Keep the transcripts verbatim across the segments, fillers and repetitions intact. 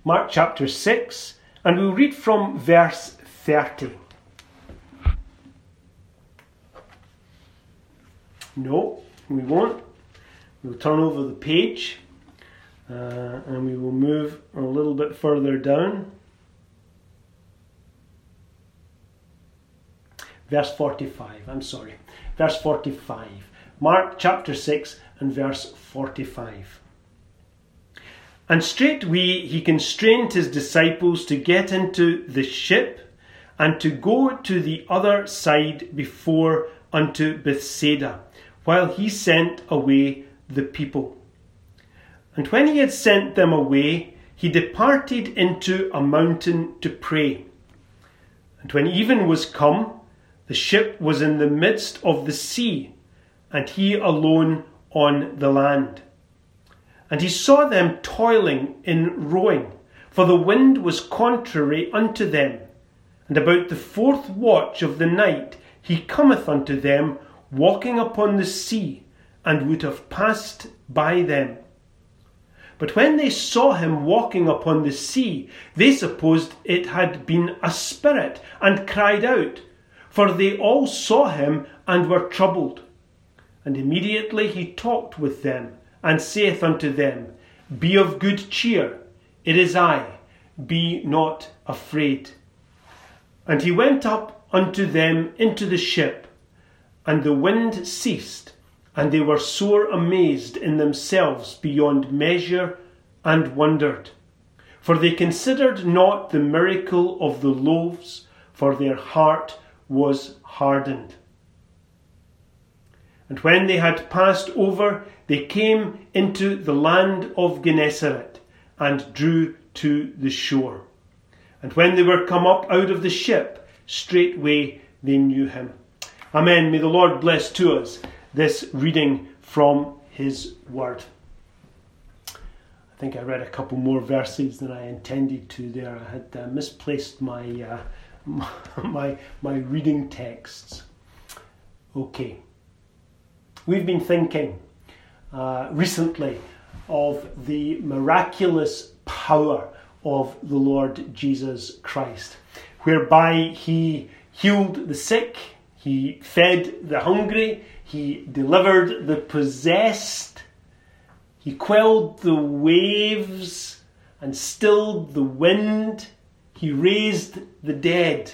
Mark chapter six, and we'll read from verse thirty. No, we won't. We'll turn over the page uh, and we will move a little bit further down. Verse forty-five, I'm sorry. Verse forty-five. Mark chapter six and verse forty-five. And straightway he constrained his disciples to get into the ship and to go to the other side before unto Bethsaida, while he sent away the people. And when he had sent them away, he departed into a mountain to pray. And when even was come, the ship was in the midst of the sea, and he alone on the land. And he saw them toiling in rowing, for the wind was contrary unto them. And about the fourth watch of the night he cometh unto them, walking upon the sea, and would have passed by them. But when they saw him walking upon the sea, they supposed it had been a spirit, and cried out, for they all saw him and were troubled. And immediately he talked with them, and saith unto them, Be of good cheer, it is I, be not afraid. And he went up unto them into the ship, and the wind ceased, and they were sore amazed in themselves beyond measure, and wondered. For they considered not the miracle of the loaves, for their heart was hardened. And when they had passed over, they came into the land of Gennesaret, and drew to the shore. And when they were come up out of the ship, straightway they knew him. Amen. May the Lord bless to us this reading from his word. I think I read a couple more verses than I intended to there. I had uh, misplaced my, uh, my, my reading texts. Okay. We've been thinking uh, recently of the miraculous power of the Lord Jesus Christ, whereby he healed the sick, he fed the hungry, he delivered the possessed, he quelled the waves and stilled the wind, he raised the dead.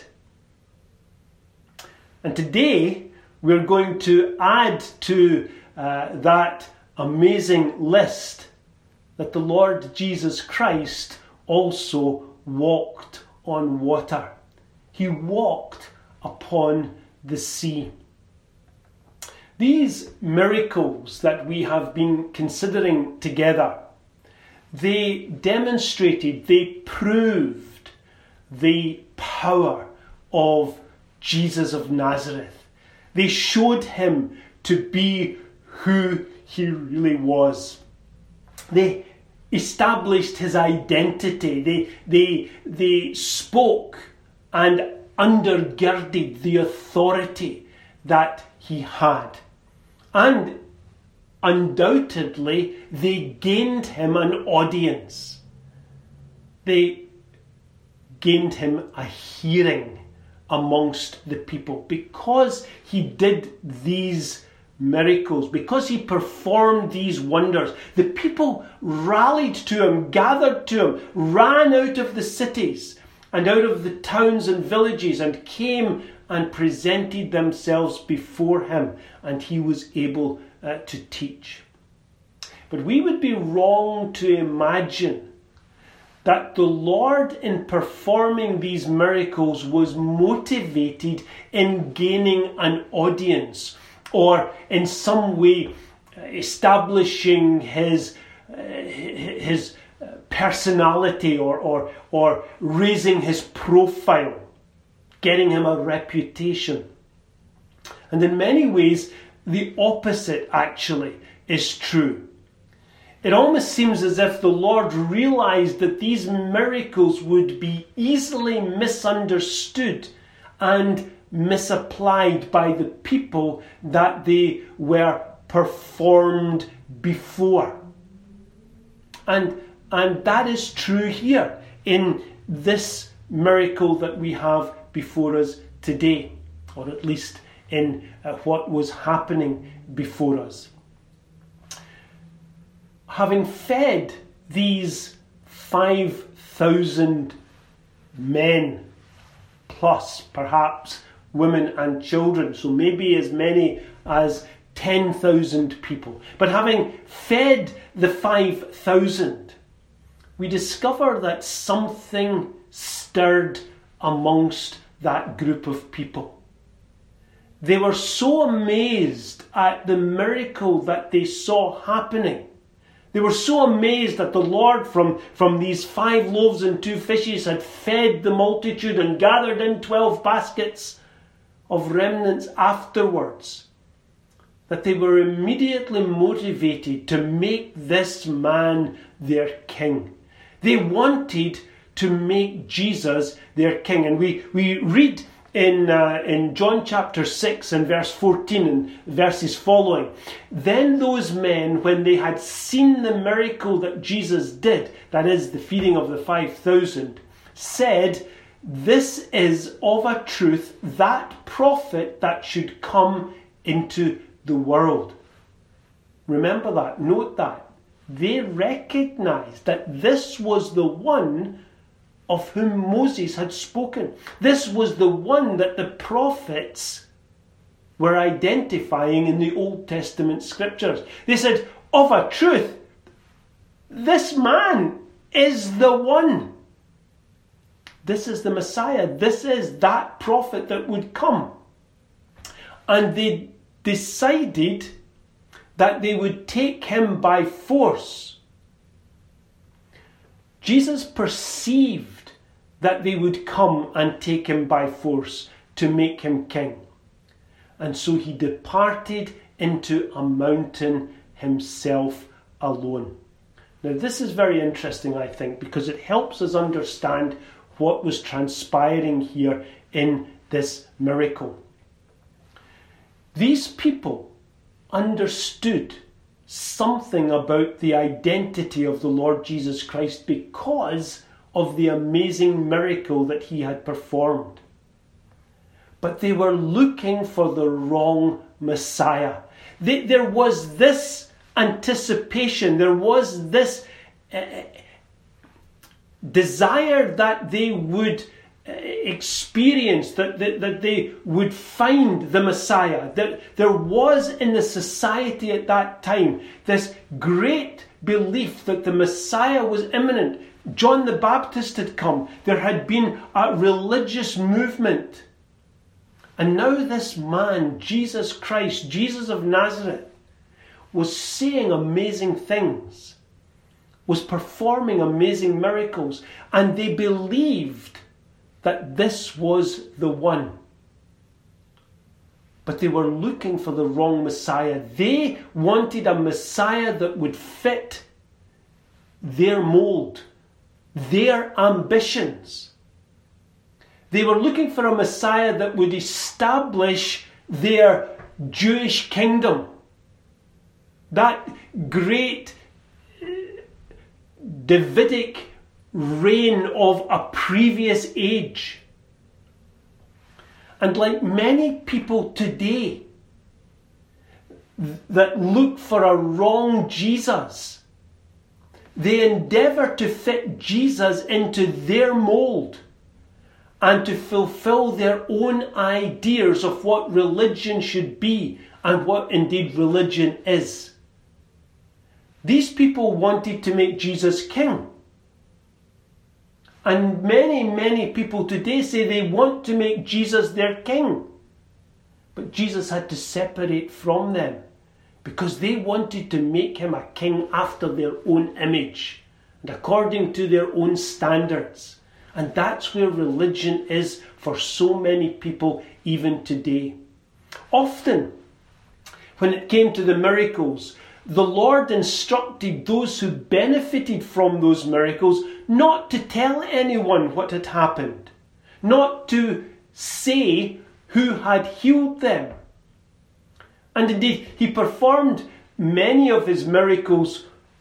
And today we're going to add to uh, that amazing list that the Lord Jesus Christ also walked on water. He walked upon the sea. These miracles that we have been considering together, they demonstrated, they proved the power of Jesus of Nazareth. They showed him to be who he really was. They established his identity. They, they, they spoke and undergirded the authority that he had. And undoubtedly, they gained him an audience. They gained him a hearing amongst the people, because he did these miracles, because he performed these wonders. The people rallied to him, gathered to him, ran out of the cities and out of the towns and villages, and came and presented themselves before him, and he was able uh, to teach. But we would be wrong to imagine that the Lord, in performing these miracles, was motivated in gaining an audience, or in some way establishing his uh, his personality, or, or or raising his profile, getting him a reputation. And in many ways, the opposite actually is true. It almost seems as if the Lord realized that these miracles would be easily misunderstood and misapplied by the people that they were performed before. And, and that is true here. in this miracle that we have before us today, or at least in uh, what was happening before us. Having fed these five thousand men, plus perhaps women and children, so maybe as many as ten thousand people, but having fed the five thousand, we discover that something stirred amongst that group of people. They were so amazed at the miracle that they saw happening. They were so amazed that the Lord from, from these five loaves and two fishes had fed the multitude and gathered in twelve baskets of remnants afterwards, that they were immediately motivated to make this man their king. They wanted to make Jesus their king. And we, we read in, uh, in John chapter six and verse fourteen and verses following, then those men, when they had seen the miracle that Jesus did, that is the feeding of the five thousand, said, this is of a truth that prophet that should come into the world. Remember that, note that. They recognized that this was the one of whom Moses had spoken. This was the one that the prophets were identifying in the Old Testament scriptures. They said, of a truth, this man is the one. This is the Messiah. This is that prophet that would come. And they decided that they would take him by force. Jesus perceived that they would come and take him by force to make him king. And so he departed into a mountain himself alone. Now this is very interesting, I think, because it helps us understand what was transpiring here in this miracle. These people understood something about the identity of the Lord Jesus Christ because of the amazing miracle that he had performed. But they were looking for the wrong Messiah. They, there was this anticipation, there was this uh, desire that they would uh, experience, that, that, that they would find the Messiah. That there was in the society at that time this great belief that the Messiah was imminent. John the Baptist had come. There had been a religious movement. And now this man, Jesus Christ, Jesus of Nazareth, was saying amazing things, was performing amazing miracles, and they believed that this was the one. But they were looking for the wrong Messiah. They wanted a Messiah that would fit their mold, their ambitions. They were looking for a Messiah that would establish their Jewish kingdom. That great Davidic reign of a previous age. And like many people today that look for a wrong Jesus, they endeavour to fit Jesus into their mould and to fulfill their own ideas of what religion should be and what indeed religion is. These people wanted to make Jesus king. And many, many people today say they want to make Jesus their king. But Jesus had to separate from them because they wanted to make him a king after their own image and according to their own standards. And that's where religion is for so many people even today. Often, when it came to the miracles, the Lord instructed those who benefited from those miracles not to tell anyone what had happened, not to say who had healed them. And indeed, he performed many of his miracles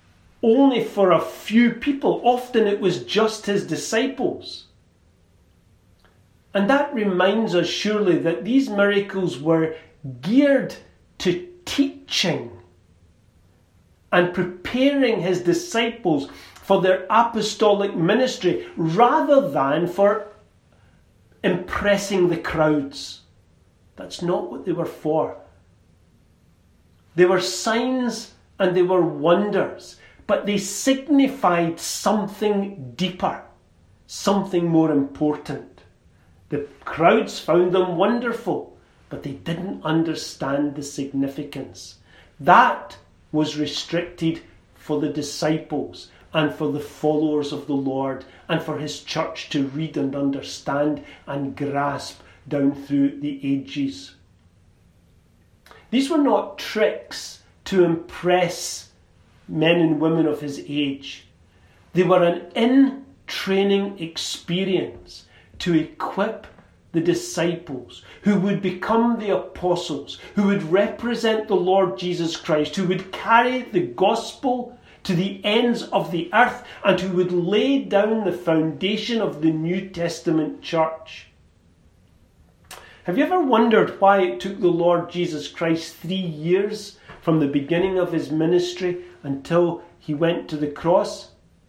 only for a few people. Often it was just his disciples. And that reminds us surely that these miracles were geared to teaching and preparing his disciples for their apostolic ministry rather than for impressing the crowds. That's not what they were for. They were signs and they were wonders, but they signified something deeper, something more important. The crowds found them wonderful, but they didn't understand the significance. That was restricted for the disciples and for the followers of the Lord and for his church to read and understand and grasp down through the ages. These were not tricks to impress men and women of his age. They were an in-training experience to equip the disciples who would become the apostles, who would represent the Lord Jesus Christ, who would carry the gospel to the ends of the earth and who would lay down the foundation of the New Testament church. Have you ever wondered why it took the Lord Jesus Christ three years from the beginning of his ministry until he went to the cross?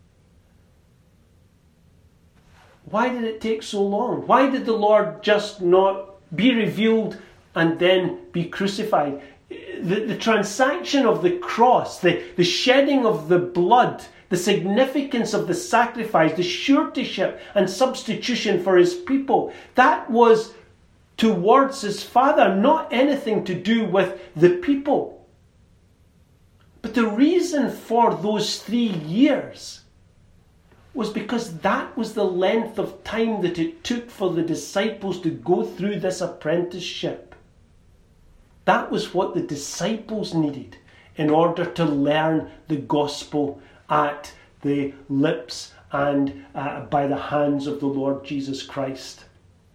Why did it take so long? Why did the Lord just not be revealed and then be crucified? The, the transaction of the cross, the, the shedding of the blood, the significance of the sacrifice, the suretyship and substitution for his people, that was towards his Father, not anything to do with the people. But the reason for those three years was because that was the length of time that it took for the disciples to go through this apprenticeship. That was what the disciples needed in order to learn the gospel at the lips and uh, by the hands of the Lord Jesus Christ.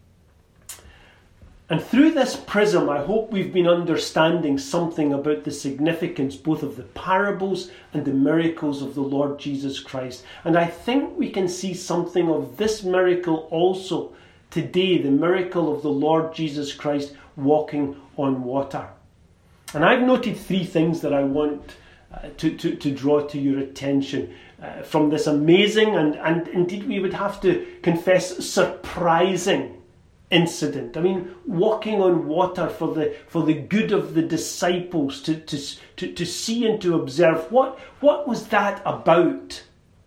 And through this prism, I hope we've been understanding something about the significance both of the parables and the miracles of the Lord Jesus Christ. And I think we can see something of this miracle also today, the miracle of the Lord Jesus Christ walking on water. And I've noted three things that I want uh, to, to, to draw to your attention uh, from this amazing and, and indeed we would have to confess surprising incident. I mean, walking on water for the for the good of the disciples to to to, to see and to observe. What what was that about?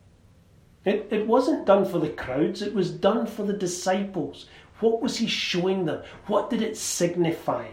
It it wasn't done for the crowds, it was done for the disciples. What was he showing them? What did it signify?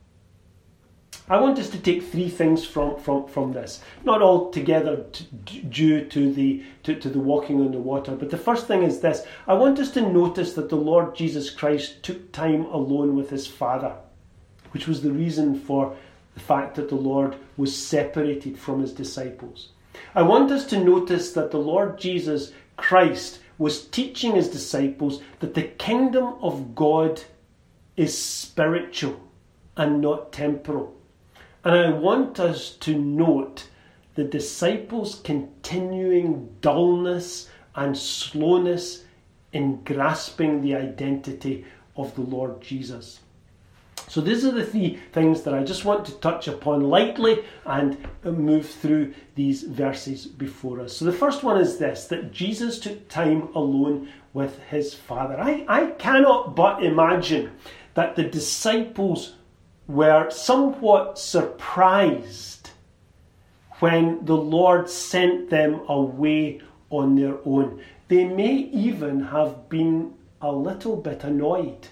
I want us to take three things from, from, from this. Not all together to, due to the, to, to the walking on the water. But the first thing is this. I want us to notice that the Lord Jesus Christ took time alone with his Father, which was the reason for the fact that the Lord was separated from his disciples. I want us to notice that the Lord Jesus Christ was teaching his disciples that the kingdom of God is spiritual and not temporal. And I want us to note the disciples' continuing dullness and slowness in grasping the identity of the Lord Jesus. So these are the three things that I just want to touch upon lightly and move through these verses before us. So the first one is this, that Jesus took time alone with his Father. I, I cannot but imagine that the disciples were somewhat surprised when the Lord sent them away on their own. They may even have been a little bit annoyed.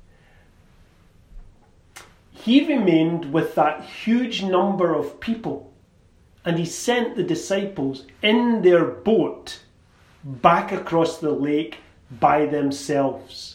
He remained with that huge number of people, and he sent the disciples in their boat back across the lake by themselves.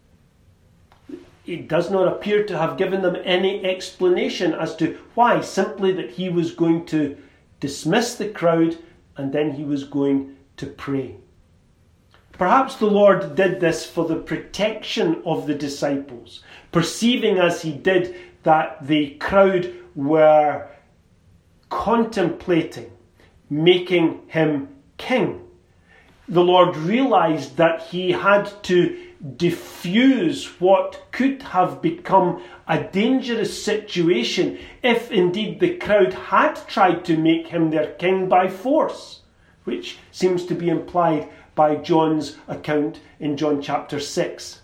It does not appear to have given them any explanation as to why, simply that he was going to dismiss the crowd and then he was going to pray. Perhaps the Lord did this for the protection of the disciples, perceiving as he did that the crowd were contemplating making him king. The Lord realized that he had to diffuse what could have become a dangerous situation if indeed the crowd had tried to make him their king by force, which seems to be implied by John's account in John chapter six.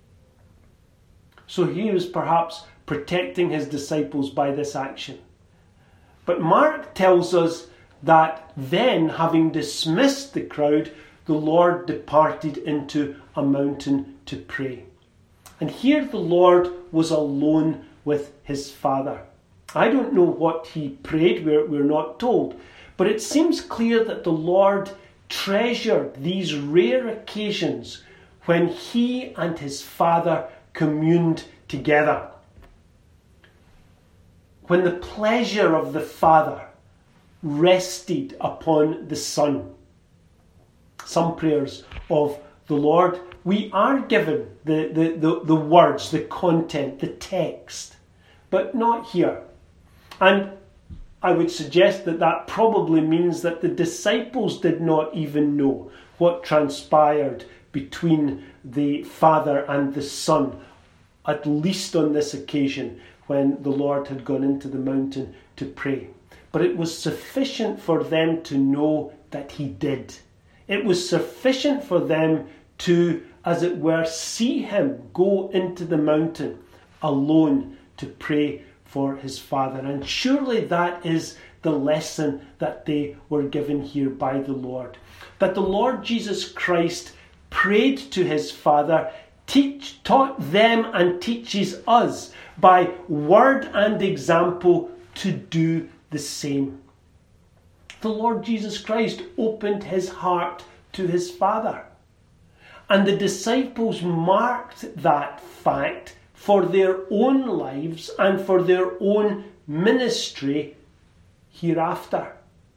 So he was perhaps protecting his disciples by this action. But Mark tells us that then, having dismissed the crowd, the Lord departed into a mountain to pray. And here the Lord was alone with his Father. I don't know what he prayed, we're, we're not told. But it seems clear that the Lord treasured these rare occasions when he and his Father communed together. When the pleasure of the Father rested upon the Son. Some prayers of the Lord, we are given the, the, the, the words, the content, the text, but not here. And I would suggest that that probably means that the disciples did not even know what transpired between the Father and the Son, at least on this occasion when the Lord had gone into the mountain to pray. But it was sufficient for them to know that he did. It was sufficient for them to, as it were, see him go into the mountain alone to pray for his Father. And surely that is the lesson that they were given here by the Lord. That the Lord Jesus Christ prayed to his Father, teach, taught them and teaches us by word and example to do the same. The Lord Jesus Christ opened his heart to his Father. And the disciples marked that fact for their own lives and for their own ministry hereafter.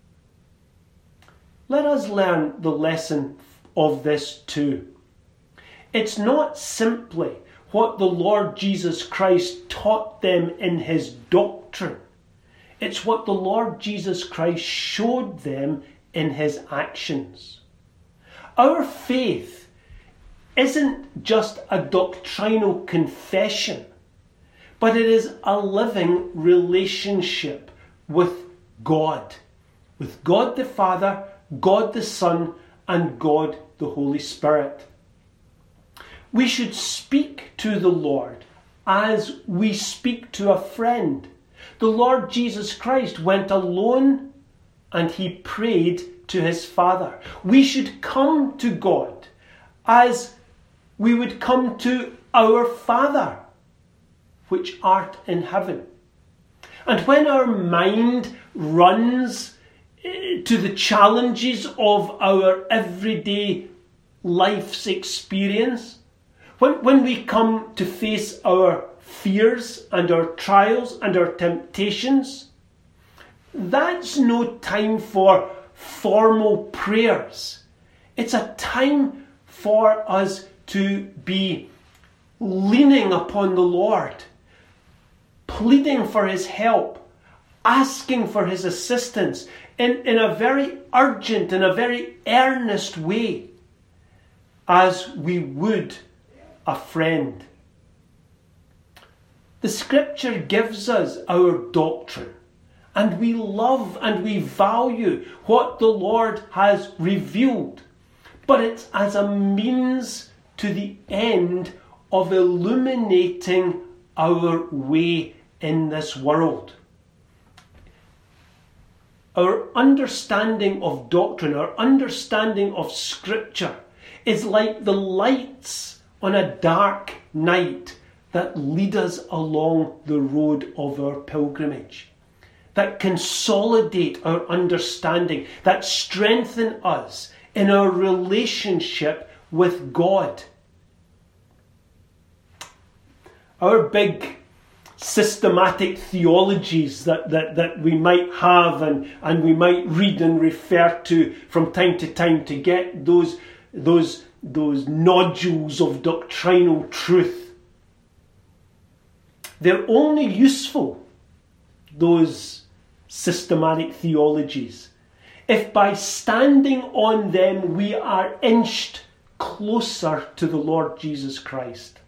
Let us learn the lesson of this too. It's not simply what the Lord Jesus Christ taught them in his doctrine. It's what the Lord Jesus Christ showed them in his actions. Our faith isn't just a doctrinal confession, but it is a living relationship with God. With God the Father, God the Son, and God the Holy Spirit. We should speak to the Lord as we speak to a friend. The Lord Jesus Christ went alone and he prayed to his Father. We should come to God as we would come to our Father, which art in heaven. And when our mind runs to the challenges of our everyday life's experience, when, when we come to face our fears and our trials and our temptations, that's no time for formal prayers. It's a time for us to be leaning upon the Lord, pleading for his help, asking for his assistance in, in a very urgent and a very earnest way, as we would a friend. The scripture gives us our doctrine, and we love and we value what the Lord has revealed, but it's as a means to the end of illuminating our way in this world. Our understanding of doctrine, our understanding of scripture is like the lights on a dark night that lead us along the road of our pilgrimage, that consolidate our understanding, that strengthen us in our relationship with God. Our big systematic theologies that, that, that we might have and, and we might read and refer to from time to time to get those, those, those nodules of doctrinal truth. They're only useful, those systematic theologies, if by standing on them we are inched closer to the Lord Jesus Christ.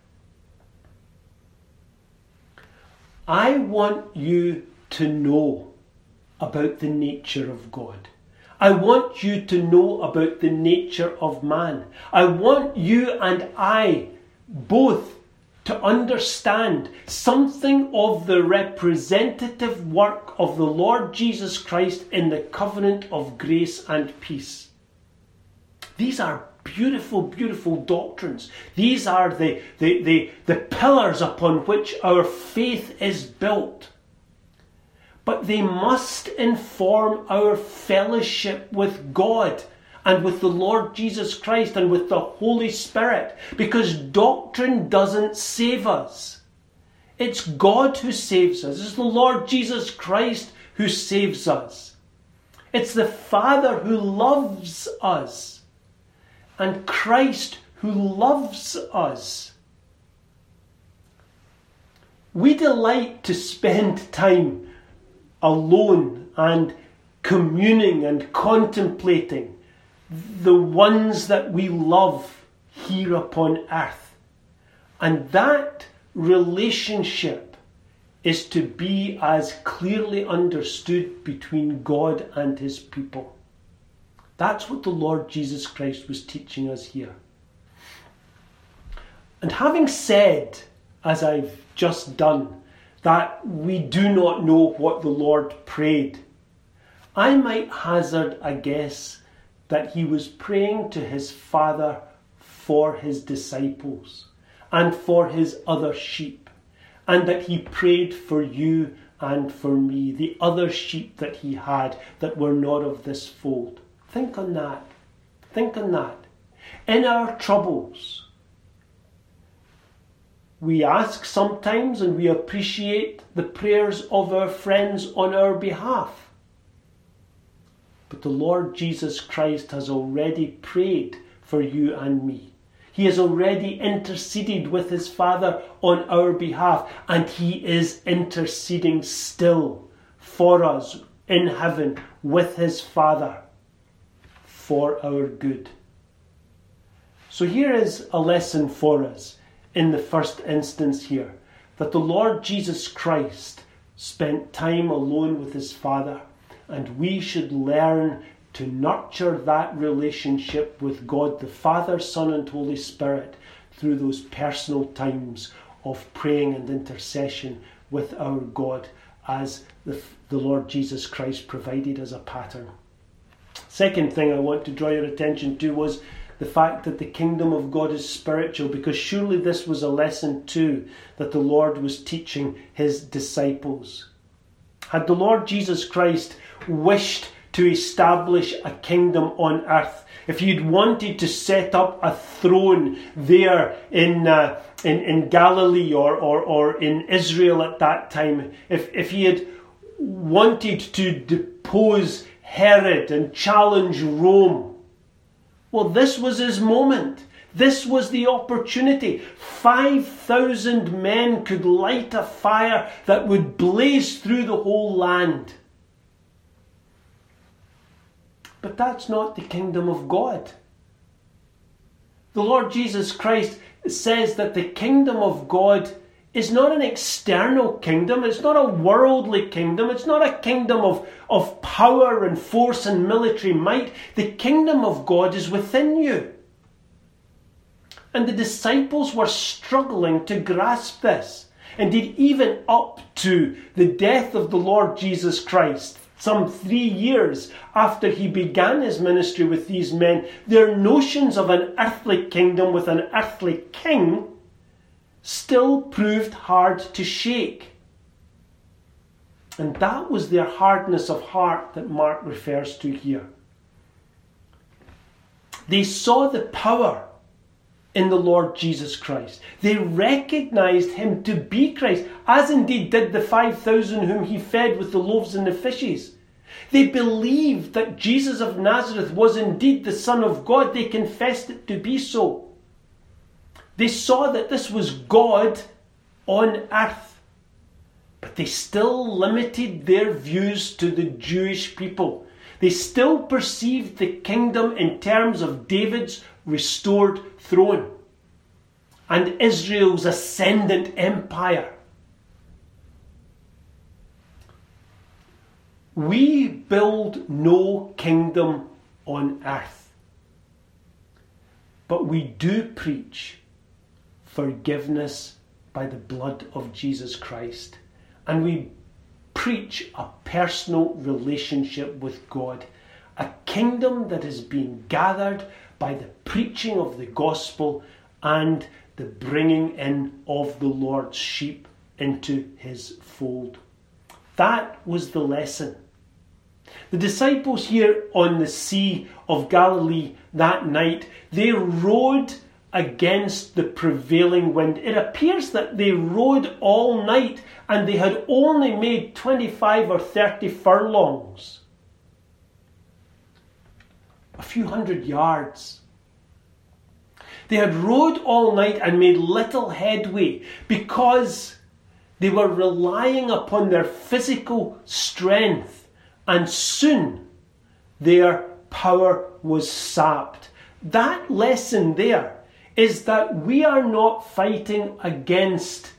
I want you to know about the nature of God. I want you to know about the nature of man. I want you and I both to understand something of the representative work of the Lord Jesus Christ in the covenant of grace and peace. These are beautiful, beautiful doctrines. These are the, the, the, the pillars upon which our faith is built. But they must inform our fellowship with God and with the Lord Jesus Christ and with the Holy Spirit, because doctrine doesn't save us. It's God who saves us. It's the Lord Jesus Christ who saves us. It's the Father who loves us and Christ who loves us. We delight to spend time alone and communing and contemplating the ones that we love here upon earth. And that relationship is to be as clearly understood between God and his people. That's what the Lord Jesus Christ was teaching us here. And having said, as I've just done, that we do not know what the Lord prayed, I might hazard a guess that he was praying to his Father for his disciples and for his other sheep, and that he prayed for you and for me, the other sheep that he had that were not of this fold. Think on that. Think on that. In our troubles, we ask sometimes and we appreciate the prayers of our friends on our behalf. But the Lord Jesus Christ has already prayed for you and me. He has already interceded with his Father on our behalf, and he is interceding still for us in heaven with his Father for our good. So here is a lesson for us in the first instance here, that the Lord Jesus Christ spent time alone with his Father, and we should learn to nurture that relationship with God the Father, Son and Holy Spirit through those personal times of praying and intercession with our God as the, the Lord Jesus Christ provided as a pattern. Second thing I want to draw your attention to was the fact that the kingdom of God is spiritual, because surely this was a lesson too that the Lord was teaching his disciples. Had the Lord Jesus Christ wished to establish a kingdom on earth, if he'd wanted to set up a throne there in uh, in, in Galilee or, or, or in Israel at that time, if, if he had wanted to depose Herod and challenge Rome, well, this was his moment. This was the opportunity. five thousand men could light a fire that would blaze through the whole land. But that's not the kingdom of God. The Lord Jesus Christ says that the kingdom of God is not an external kingdom. It's not a worldly kingdom. It's not a kingdom of, of power and force and military might. The kingdom of God is within you. And the disciples were struggling to grasp this. Indeed, even up to the death of the Lord Jesus Christ, some three years after he began his ministry with these men, their notions of an earthly kingdom with an earthly king still proved hard to shake. And that was their hardness of heart that Mark refers to here. They saw the power in the Lord Jesus Christ. They recognized him to be Christ, as indeed did the five thousand whom he fed with the loaves and the fishes. They believed that Jesus of Nazareth was indeed the Son of God. They confessed it to be so. They saw that this was God on earth. But they still limited their views to the Jewish people. They still perceived the kingdom in terms of David's restored throne and Israel's ascendant empire. We build no kingdom on earth, but we do preach forgiveness by the blood of Jesus Christ. And we preach a personal relationship with God, a kingdom that is being gathered by the preaching of the gospel and the bringing in of the Lord's sheep into his fold. That was the lesson. The disciples here on the Sea of Galilee that night, they rowed against the prevailing wind. It appears that they rowed all night and they had only made twenty-five or thirty furlongs. A few hundred yards. They had rowed all night and made little headway because they were relying upon their physical strength, and soon their power was sapped. That lesson there is that we are not fighting against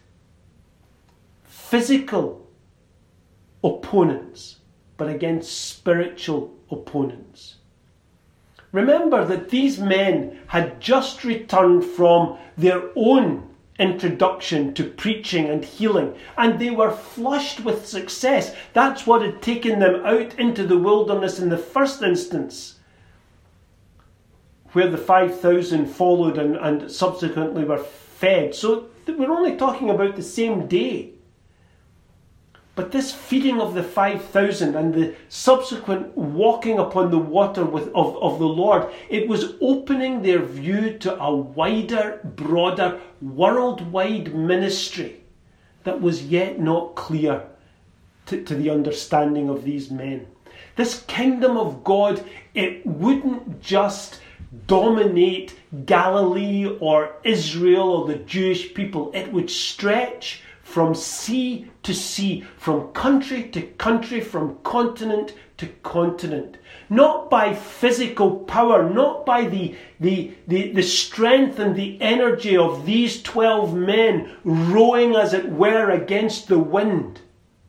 physical opponents, but against spiritual opponents. Remember that these men had just returned from their own introduction to preaching and healing, and they were flushed with success. That's what had taken them out into the wilderness in the first instance, where the five thousand followed and, and subsequently were fed. So we're only talking about the same day. But this feeding of the five thousand and the subsequent walking upon the water with, of, of the Lord, it was opening their view to a wider, broader, worldwide ministry that was yet not clear to, to the understanding of these men. This kingdom of God, it wouldn't just dominate Galilee or Israel or the Jewish people. It would stretch from sea to sea, from country to country, from continent to continent. Not by physical power, not by the, the, the, the strength and the energy of these twelve men rowing, as it were, against the wind.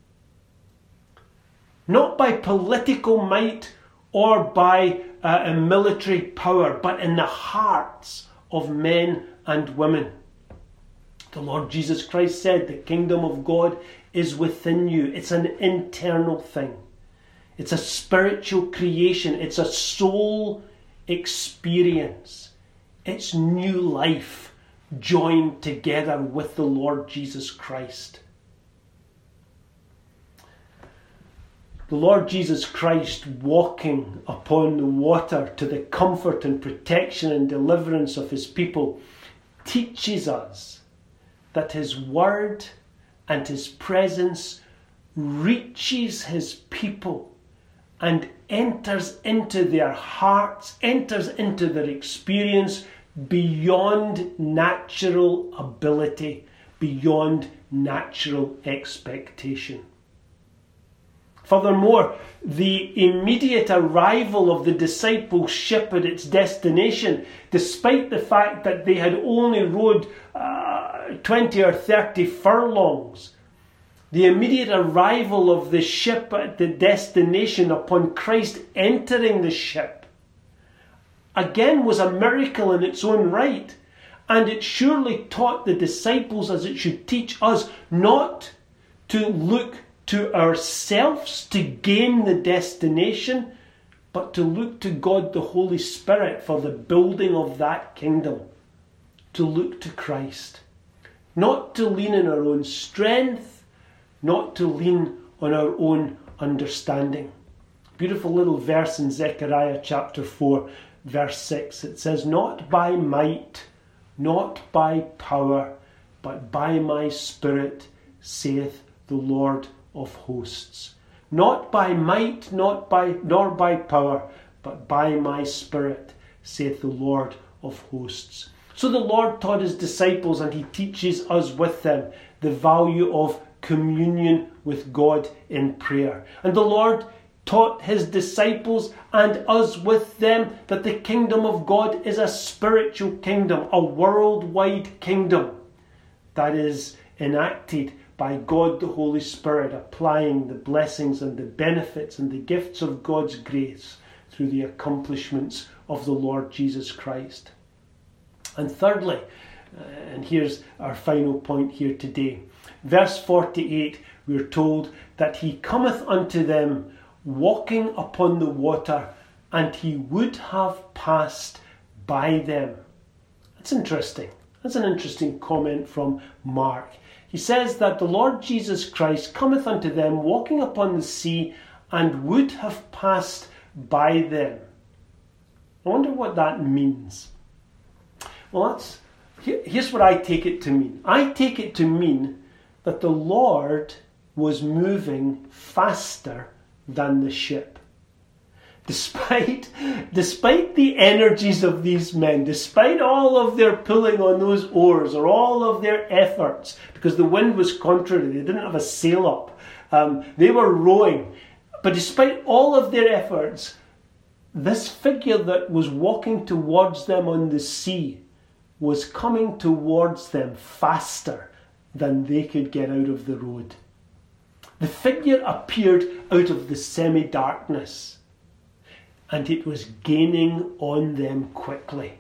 Not by political might or by uh, a military power, but in the hearts of men and women. The Lord Jesus Christ said the kingdom of God is within you. It's an internal thing. It's a spiritual creation. It's a soul experience. It's new life joined together with the Lord Jesus Christ. The Lord Jesus Christ walking upon the water to the comfort and protection and deliverance of his people teaches us that his word and his presence reaches his people and enters into their hearts, enters into their experience beyond natural ability, beyond natural expectation. Furthermore, the immediate arrival of the disciples' ship at its destination, despite the fact that they had only rowed uh, twenty or thirty furlongs, the immediate arrival of the ship at the destination upon Christ entering the ship, again was a miracle in its own right. And it surely taught the disciples, as it should teach us, not to look to ourselves to gain the destination, but to look to God the Holy Spirit for the building of that kingdom. To look to Christ. Not to lean on our own strength, not to lean on our own understanding. Beautiful little verse in Zechariah chapter four, verse six. It says, "Not by might, not by power, but by my Spirit, saith the Lord of hosts." Not by might, not by nor by power, but by my Spirit, saith the Lord of hosts. So the Lord taught his disciples, and he teaches us with them, the value of communion with God in prayer. And the Lord taught his disciples and us with them that the kingdom of God is a spiritual kingdom, a worldwide kingdom that is enacted by God the Holy Spirit, applying the blessings and the benefits and the gifts of God's grace through the accomplishments of the Lord Jesus Christ. And thirdly, uh, and here's our final point here today, verse forty-eight, we're told that he cometh unto them walking upon the water, and he would have passed by them. That's interesting. That's an interesting comment from Mark. He says that the Lord Jesus Christ cometh unto them walking upon the sea, and would have passed by them. I wonder what that means. Well, that's here's what I take it to mean. I take it to mean that the Lord was moving faster than the ship. Despite, despite the energies of these men, despite all of their pulling on those oars or all of their efforts, because the wind was contrary, they didn't have a sail up, um, they were rowing. But despite all of their efforts, this figure that was walking towards them on the sea was coming towards them faster than they could get out of the road. The figure appeared out of the semi-darkness, and it was gaining on them quickly.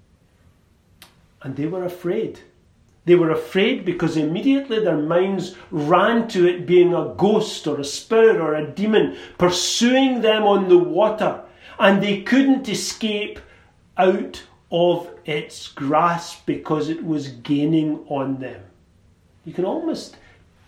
And they were afraid. They were afraid because immediately their minds ran to it being a ghost or a spirit or a demon pursuing them on the water, and they couldn't escape out of its grasp because it was gaining on them. You can almost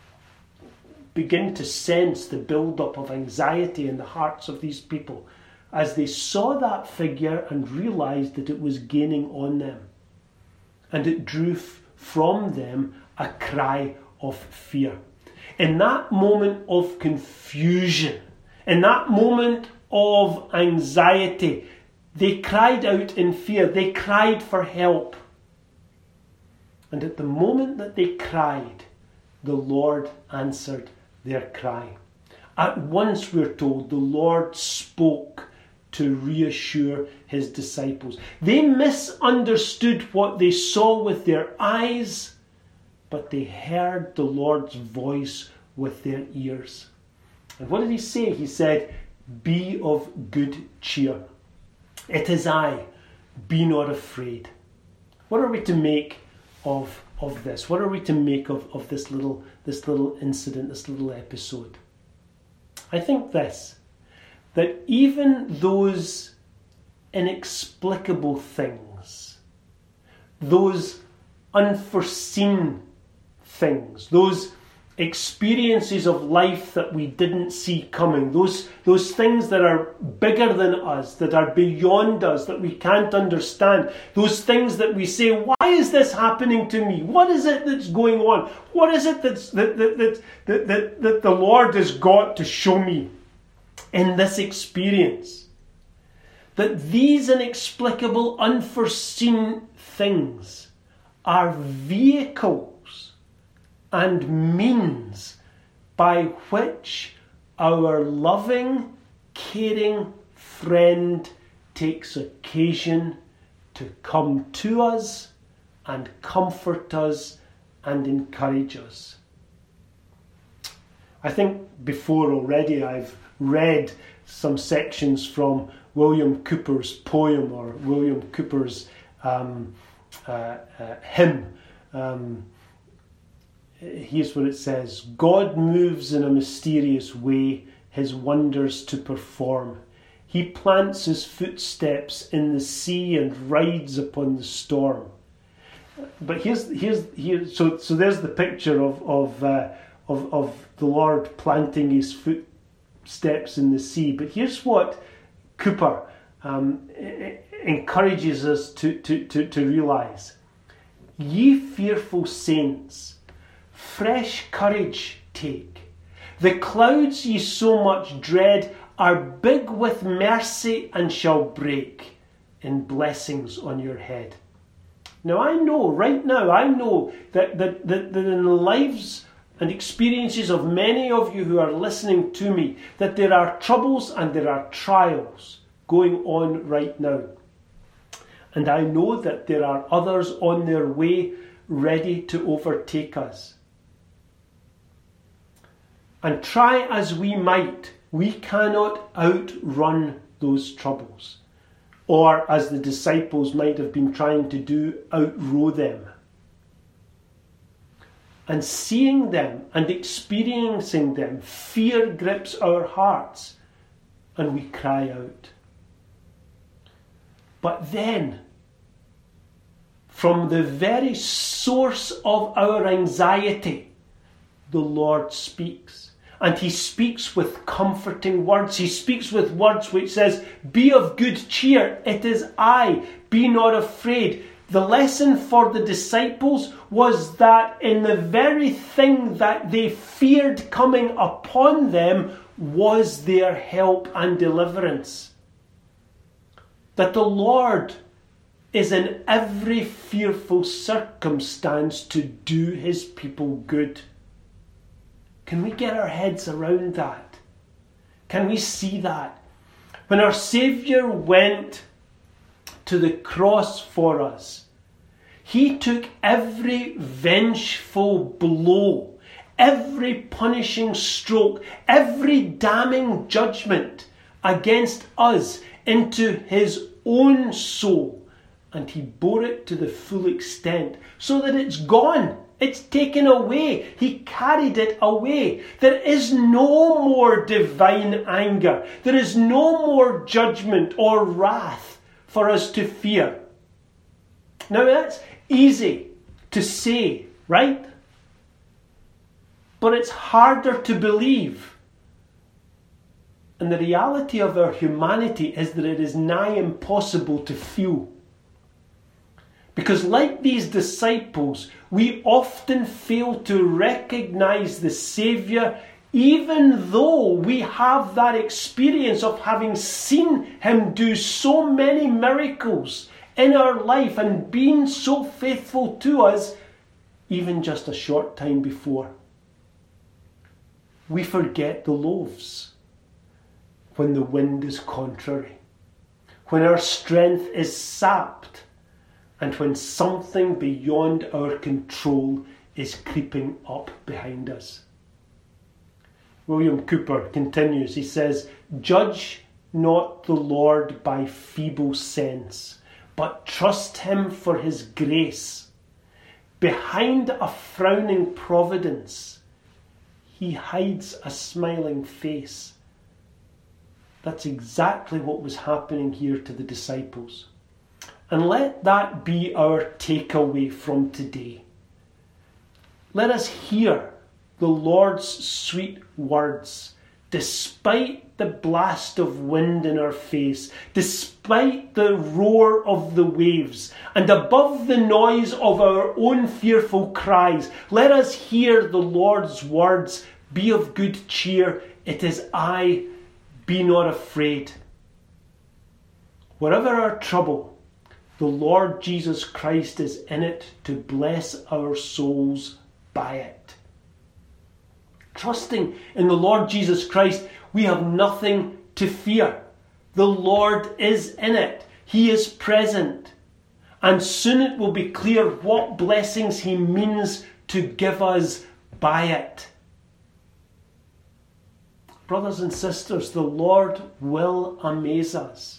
begin to sense the build-up of anxiety in the hearts of these people as they saw that figure and realised that it was gaining on them. And it drew f- from them a cry of fear. In that moment of confusion, in that moment of anxiety, they cried out in fear. They cried for help. And at the moment that they cried, the Lord answered their cry. At once, we're told, the Lord spoke to reassure his disciples. They misunderstood what they saw with their eyes, but they heard the Lord's voice with their ears. And what did he say? He said, "Be of good cheer. It is I. Be not afraid." What are we to make of, of this? What are we to make of, of this little this little incident, this little episode? I think this, that even those inexplicable things, those unforeseen things, those experiences of life that we didn't see coming, those, those things that are bigger than us, that are beyond us, that we can't understand, those things that we say, why is this happening to me? What is it that's going on? What is it that's, that, that, that, that, that, that the Lord has got to show me in this experience? That these inexplicable, unforeseen things are vehicles and means by which our loving, caring friend takes occasion to come to us and comfort us and encourage us. I think before already I've read some sections from William Cowper's poem or William Cowper's um, uh, uh, hymn. Um, Here's what it says: God moves in a mysterious way, his wonders to perform. He plants his footsteps in the sea and rides upon the storm. But here's here's here. So so there's the picture of of uh, of of the Lord planting his footsteps in the sea. But here's what Cowper um, encourages us to to to, to realise: Ye fearful saints, fresh courage take. The clouds ye so much dread are big with mercy and shall break in blessings on your head. Now I know, right now, I know that, that, that, that in the lives and experiences of many of you who are listening to me that there are troubles and there are trials going on right now. And I know that there are others on their way ready to overtake us. And try as we might, we cannot outrun those troubles. Or, as the disciples might have been trying to do, outrow them. And seeing them and experiencing them, fear grips our hearts and we cry out. But then, from the very source of our anxiety, the Lord speaks. And he speaks with comforting words. He speaks with words which says, be of good cheer, it is I, be not afraid. The lesson for the disciples was that in the very thing that they feared coming upon them was their help and deliverance. That the Lord is in every fearful circumstance to do his people good. Can we get our heads around that? Can we see that? When our Saviour went to the cross for us, he took every vengeful blow, every punishing stroke, every damning judgment against us into his own soul, and he bore it to the full extent so that it's gone. It's taken away. He carried it away. There is no more divine anger. There is no more judgment or wrath for us to fear. Now that's easy to say, right? But it's harder to believe. And the reality of our humanity is that it is nigh impossible to feel. Because like these disciples, we often fail to recognize the Saviour, even though we have that experience of having seen him do so many miracles in our life and being so faithful to us, even just a short time before. We forget the loaves when the wind is contrary, when our strength is sapped, and when something beyond our control is creeping up behind us. William Cooper continues, he says, "Judge not the Lord by feeble sense, but trust him for his grace. Behind a frowning providence, he hides a smiling face." That's exactly what was happening here to the disciples. And let that be our takeaway from today. Let us hear the Lord's sweet words, despite the blast of wind in our face, despite the roar of the waves, and above the noise of our own fearful cries. Let us hear the Lord's words, "Be of good cheer, it is I, be not afraid." Whatever our trouble, the Lord Jesus Christ is in it to bless our souls by it. Trusting in the Lord Jesus Christ, we have nothing to fear. The Lord is in it. He is present. And soon it will be clear what blessings he means to give us by it. Brothers and sisters, the Lord will amaze us.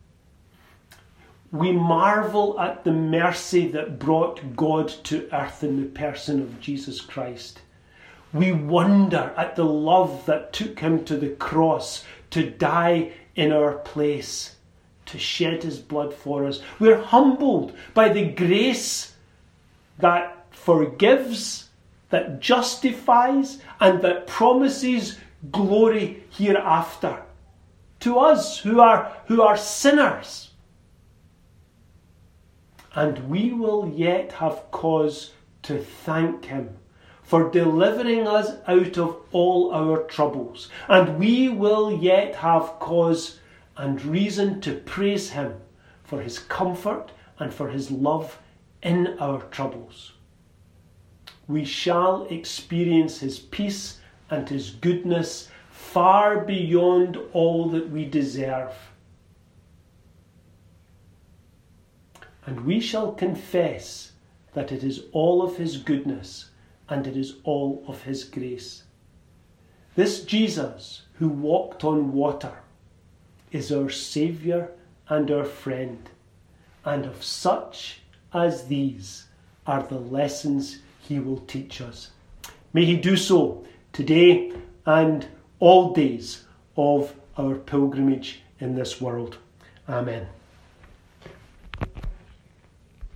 We marvel at the mercy that brought God to earth in the person of Jesus Christ. We wonder at the love that took him to the cross to die in our place, to shed his blood for us. We're humbled by the grace that forgives, that justifies, and that promises glory hereafter to us who are, who are sinners. And we will yet have cause to thank him for delivering us out of all our troubles. And we will yet have cause and reason to praise him for his comfort and for his love in our troubles. we shall experience his peace and his goodness far beyond all that we deserve. And we shall confess that it is all of his goodness and it is all of his grace. This Jesus who walked on water is our Saviour and our friend, and of such as these are the lessons he will teach us. May he do so today and all days of our pilgrimage in this world. Amen.